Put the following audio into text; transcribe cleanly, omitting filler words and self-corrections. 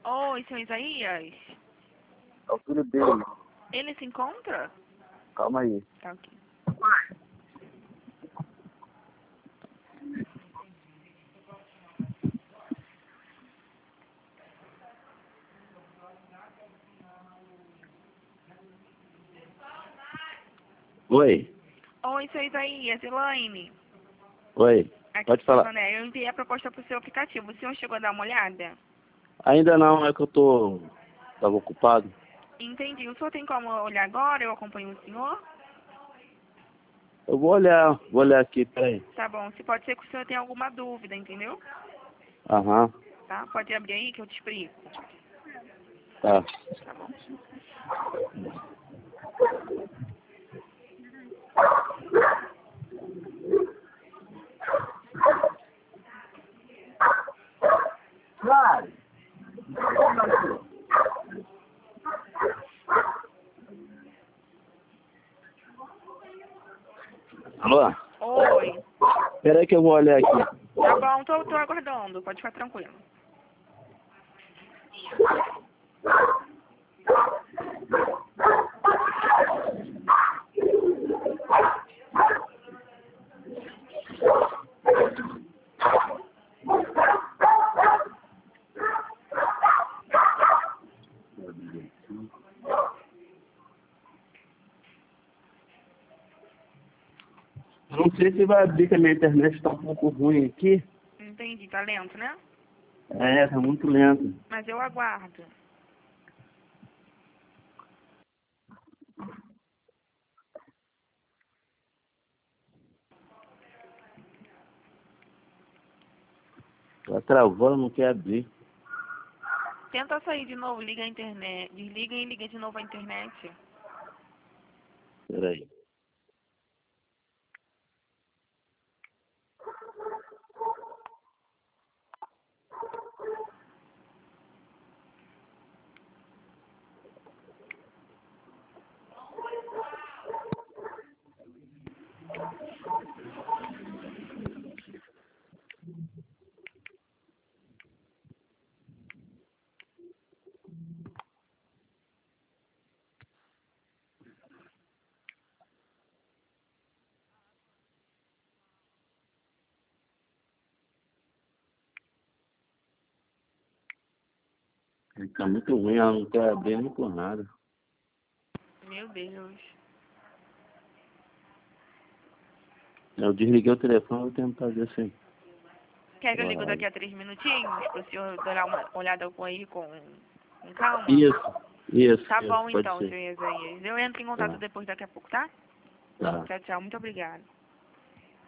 Oi, seu Isaías. É o filho dele. Ele se encontra? Calma aí. Tá ok. Oi. Oi, seu Isaías. Elaine. Oi. Aqui Pode é a falar. Mané. Eu enviei a proposta pro seu aplicativo. O senhor chegou a dar uma olhada? Ainda não, é que eu tava ocupado. Entendi. O senhor tem como olhar agora? Eu acompanho o senhor? Eu vou olhar aqui, peraí. Tá bom. Se pode ser que o senhor tenha alguma dúvida, entendeu? Aham, Tá? Pode abrir aí que eu te explico. tá. Tá bom? Vai. Alô? Oi. Peraí que eu vou olhar aqui. Tá bom, tô aguardando. Pode ficar tranquilo. Eu não sei se vai abrir, que a minha internet tá um pouco ruim aqui. Entendi. Tá lento, né? É, tá muito lento. Mas eu aguardo. Tá travando, não quer abrir. Tenta sair de novo, liga a internet. Desliga e liga de novo a internet. Peraí. Tá muito ruim, ela não quer abrir nem por nada. Meu Deus. Eu desliguei o telefone, vou tentar ver assim. Quer que eu ligo daqui a 3 minutinhos pro senhor dar uma olhada aí com calma? Isso, Tá bom pode então, ser. seu Isaías. Eu entro em contato Tá, depois daqui a pouco, tá? tá. Tchau, tchau. Muito obrigada.